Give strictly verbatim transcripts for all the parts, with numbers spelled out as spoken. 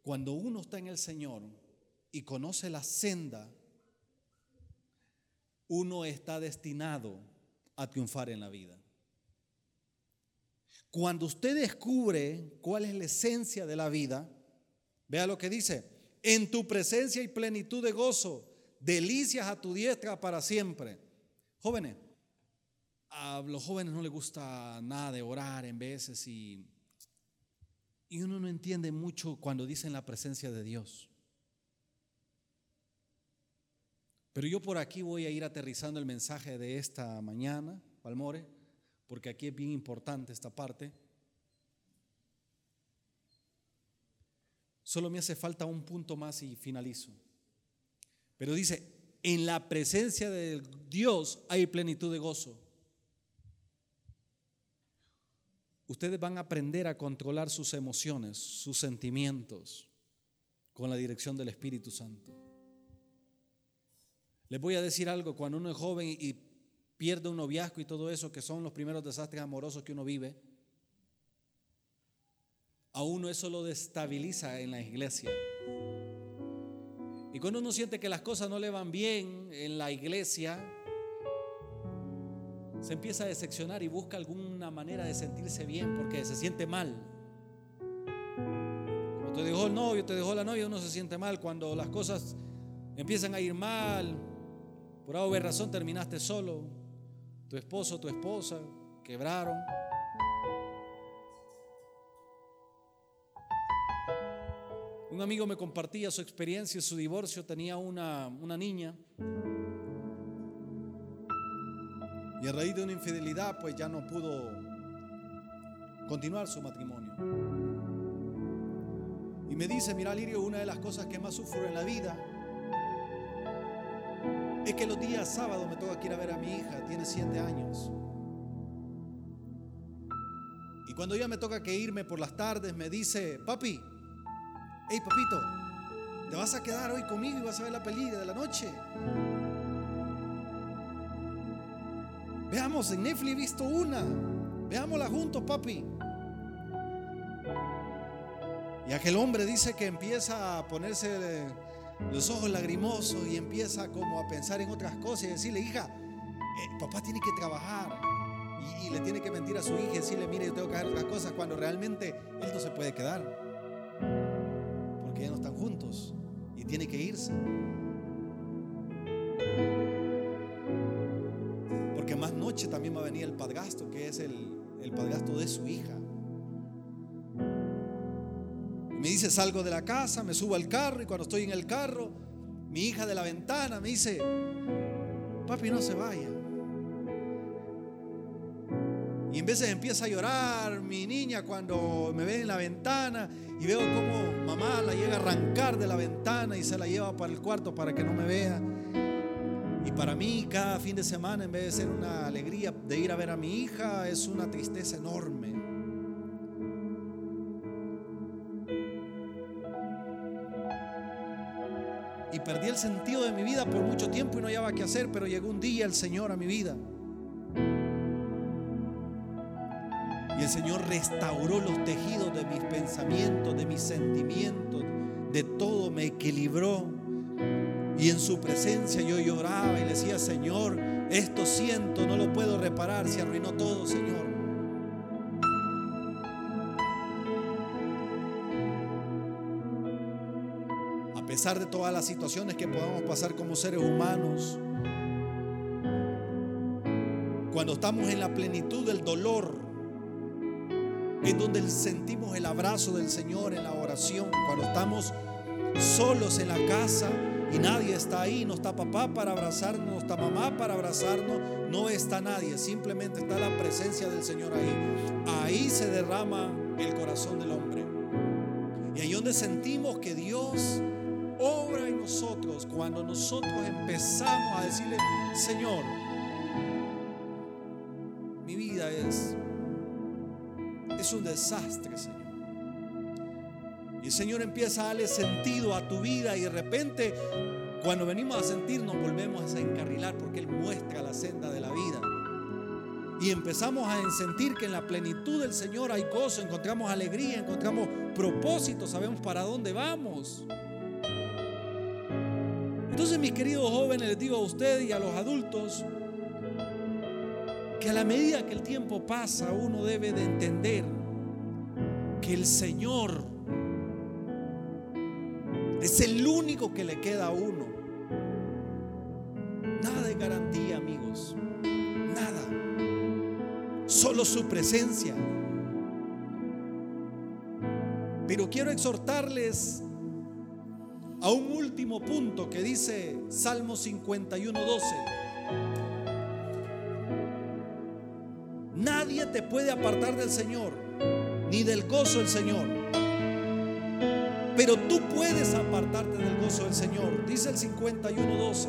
Cuando uno está en el Señor y conoce la senda, uno está destinado a triunfar en la vida. Cuando usted descubre cuál es la esencia de la vida, vea lo que dice: en tu presencia hay plenitud de gozo, delicias a tu diestra para siempre. Jóvenes, a los jóvenes no les gusta nada de orar en veces y, y uno no entiende mucho cuando dicen la presencia de Dios. Pero yo por aquí voy a ir aterrizando el mensaje de esta mañana, Palmore, porque aquí es bien importante esta parte. Solo me hace falta un punto más y finalizo. Pero dice: en la presencia de Dios hay plenitud de gozo. Ustedes van a aprender a controlar sus emociones, sus sentimientos, con la dirección del Espíritu Santo. Les voy a decir algo: cuando uno es joven y pierde un noviazgo y todo eso, que son los primeros desastres amorosos que uno vive, a uno eso lo destabiliza en la iglesia. Y cuando uno siente que las cosas no le van bien en la iglesia, se empieza a decepcionar y busca alguna manera de sentirse bien porque se siente mal. Como te dejó el novio, te dejó la novia, uno se siente mal. Cuando las cosas empiezan a ir mal, por alguna razón terminaste solo, tu esposo, tu esposa quebraron. Un amigo me compartía su experiencia en su divorcio. Tenía una, una niña y a raíz de una infidelidad pues ya no pudo continuar su matrimonio. Y me dice: mira, Lirio, una de las cosas que más sufro en la vida es que los días sábados me toca que ir a ver a mi hija, tiene siete años. Y cuando ella me toca que irme por las tardes, me dice: papi, hey papito, ¿te vas a quedar hoy conmigo y vas a ver la película de la noche? Veamos, en Netflix he visto una, veámosla juntos, papi. Y aquel hombre dice que empieza a ponerse los ojos lagrimosos y empieza como a pensar en otras cosas y decirle: hija, eh, papá tiene que trabajar. Y, y le tiene que mentir a su hija y decirle: mire, yo tengo que hacer otras cosas, cuando realmente él no se puede quedar, porque ya no están juntos y tiene que irse. Porque más noche también va a venir el padrastro, que es el, el padrastro de su hija. Me dice: salgo de la casa, me subo al carro, y cuando estoy en el carro, mi hija de la ventana me dice: papi, no se vaya. Y en veces empieza a llorar mi niña cuando me ve en la ventana y veo cómo mamá la llega a arrancar de la ventana y se la lleva para el cuarto para que no me vea. Y para mí cada fin de semana, en vez de ser una alegría de ir a ver a mi hija, es una tristeza enorme. Y perdí el sentido de mi vida por mucho tiempo y no hallaba qué hacer, pero llegó un día el Señor a mi vida. Y el Señor restauró los tejidos de mis pensamientos, de mis sentimientos, de todo, me equilibró. Y en su presencia yo lloraba y le decía: Señor, esto siento, no lo puedo reparar, se arruinó todo, Señor. A pesar de todas las situaciones que podamos pasar como seres humanos, cuando estamos en la plenitud del dolor, es donde sentimos el abrazo del Señor en la oración. Cuando estamos solos en la casa y nadie está ahí, no está papá para abrazarnos, no está mamá para abrazarnos, no está nadie, simplemente está la presencia del Señor ahí. Ahí se derrama el corazón del hombre. Y ahí donde sentimos que Dios obra en nosotros, cuando nosotros empezamos a decirle: Señor, mi vida es Es un desastre, Señor. Y el Señor empieza a darle sentido a tu vida, y de repente, cuando venimos a sentir, nos volvemos a encarrilar, porque Él muestra la senda de la vida. Y empezamos a sentir que en la plenitud del Señor hay gozo, encontramos alegría, encontramos propósito, sabemos para dónde vamos. Entonces, mis queridos jóvenes, les digo a ustedes y a los adultos que a la medida que el tiempo pasa, uno debe de entender que el Señor es el único que le queda a uno. Nada de garantía, amigos, nada, solo su presencia. Pero quiero exhortarles a un último punto que dice Salmo cincuenta y uno, doce. Nadie te puede apartar del Señor, ni del gozo del Señor, pero tú puedes apartarte del gozo del Señor. Dice el cincuenta y uno, doce: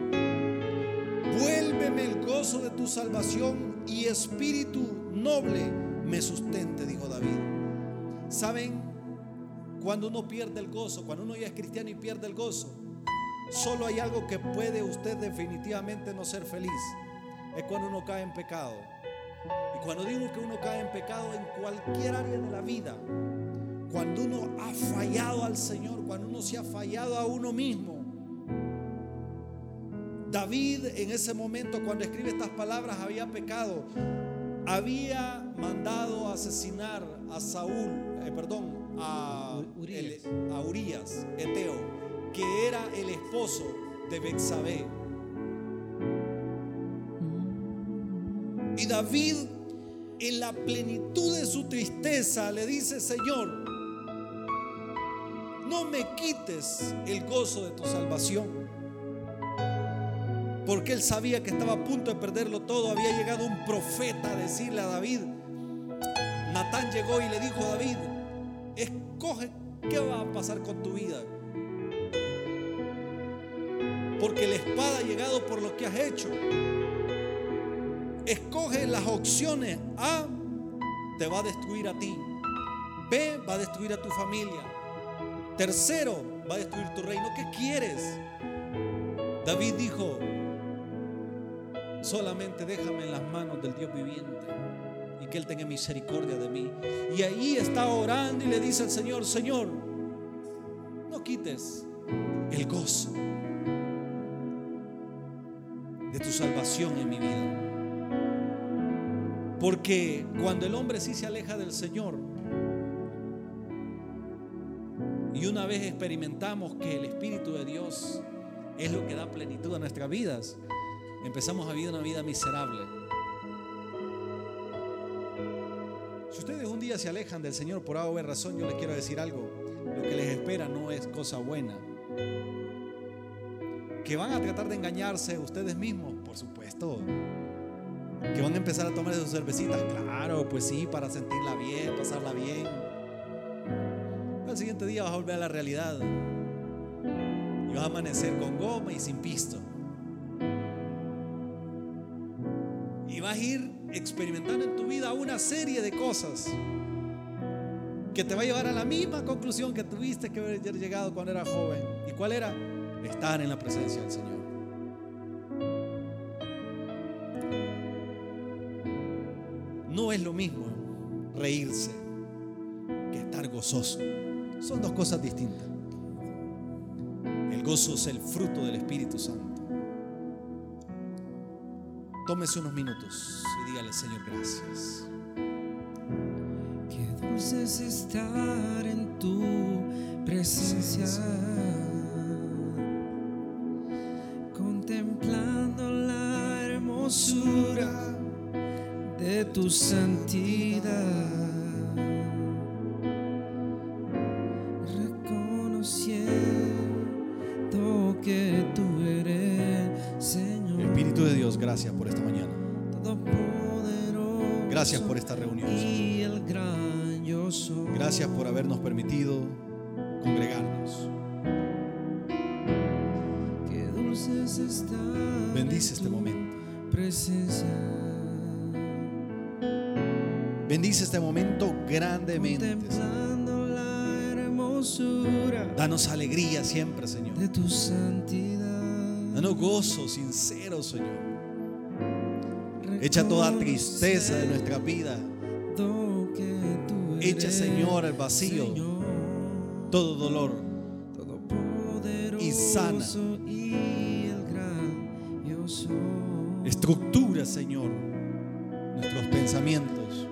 vuélveme el gozo de tu salvación y espíritu noble me sustente, dijo David. ¿Saben? Cuando uno pierde el gozo, cuando uno ya es cristiano y pierde el gozo, solo hay algo que puede usted definitivamente no ser feliz: es cuando uno cae en pecado. Y cuando digo que uno cae en pecado, en cualquier área de la vida, cuando uno ha fallado al Señor, cuando uno se ha fallado a uno mismo. David en ese momento, cuando escribe estas palabras, había pecado. Había mandado asesinar a Saúl, eh, perdón, a Urías. El, a Urías, Eteo, que era el esposo de Betsabé. Y David, en la plenitud de su tristeza, le dice: Señor, no me quites el gozo de tu salvación. Porque él sabía que estaba a punto de perderlo todo. Había llegado un profeta a decirle a David. Natán llegó y le dijo a David: escoge qué va a pasar con tu vida, porque la espada ha llegado por lo que has hecho. Escoge las opciones. A, te va a destruir a ti. B, va a destruir a tu familia. Tercero, va a destruir tu reino. ¿Qué quieres? David dijo: solamente déjame en las manos del Dios viviente y que Él tenga misericordia de mí. Y ahí está orando y le dice al Señor: Señor, no quites el gozo de tu salvación en mi vida. Porque cuando el hombre sí se aleja del Señor, y una vez experimentamos que el Espíritu de Dios es lo que da plenitud a nuestras vidas, empezamos a vivir una vida miserable. Si ustedes un día se alejan del Señor por A o B razón, yo les quiero decir algo: lo que les espera no es cosa buena. Que van a tratar de engañarse ustedes mismos, por supuesto. Que van a empezar a tomar sus cervecitas, claro, pues sí, para sentirla bien, pasarla bien. Al siguiente día vas a volver a la realidad y vas a amanecer con goma y sin pisto. Y vas a ir experimentando en tu vida una serie de cosas que te va a llevar a la misma conclusión que tuviste que haber llegado cuando eras joven. ¿Y cuál era? Estar en la presencia del Señor. No es lo mismo reírse que estar gozoso. Son dos cosas distintas. El gozo es el fruto del Espíritu Santo. Tómese unos minutos y dígale: Señor, gracias. Qué dulce es estar en tu presencia, contemplando la hermosura de tu santidad, reconociendo que tú eres Señor. Espíritu de Dios, gracias por esta mañana. Gracias por esta reunión. Gracias por habernos permitido congregarnos. Bendice este momento. Bendice este momento grandemente. Danos alegría siempre, Señor. De tu santidad. Danos gozo sincero, Señor. Echa toda tristeza de nuestra vida. Echa, Señor, el vacío, todo dolor, y sana. Estructura, Señor, nuestros pensamientos.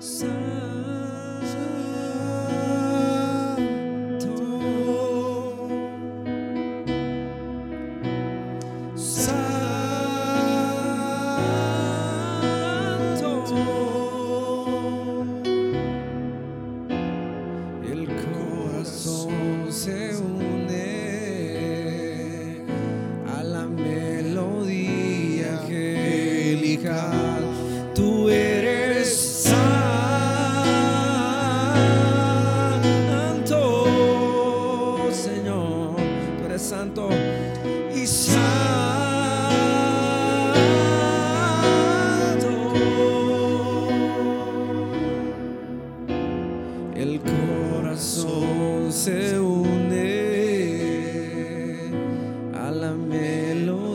Se une a la melodía